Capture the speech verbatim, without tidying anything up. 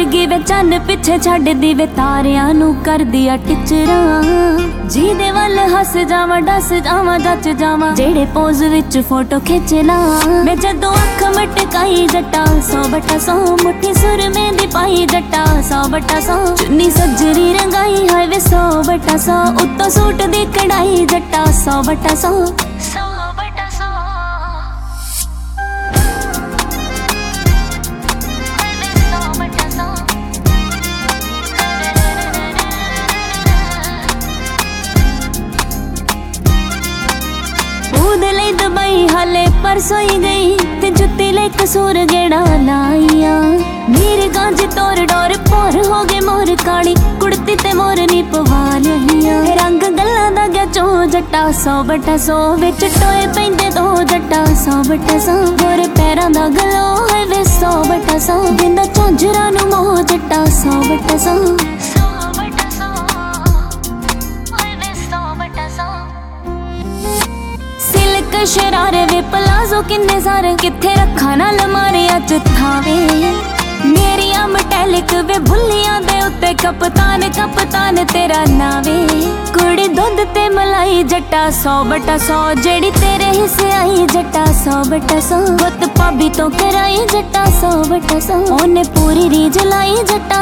वर्गी वे चन्न पिछे छड्डदी वे तारियां नू करदी आ टिचरां। जीदे वल हस जावां डस जावां जच जावां जेड़े पोज विच फोटो खिचना। मैं जदों अख मटकाई जट्टा सौ बटा सौ मुट्ठी सुर में दी पाई जट्टा सौ बटा सौ चुन्नी सजरी रंगाई हाय वे सौ बटा सौ उत्तों सूट दी कढ़ाई जट्टा सौ बटा सौ। दबाई हाले परसों ही गई ते जुत्ती ले कसूर गेड़ा लाइया। मेरे गांज तोर डोर पोर हो गए मोर काली कुड़ती ते मोर नी पवा लिया। रंग गल्ला दा गया चो जट्टा सौ बटा सौ विच टोए पैंदे दो जट्टा सौ बटा सौ गोरे पैरां दा गलो है वे सौ बटा सौ दिंदा झांजरा नू मोह जट्टा सौ बटा सौ। शरारे वे पलाजो किन्ने सारे किथे रखा ना लमारे अच थावे। मेरिया मटैलिक वे बुल्लियां दे उत्ते कपतान कपतान तेरा नावे। कुड़ी दुध ते मलाई जट्टा सौ बटा सौ जेड़ी तेरे हिस्से आई जट्टा सौ बटा सौ। पुत भाभी तो कराई जट्टा सौ बटा सौ ओने पूरी रीझ लाई जट्टा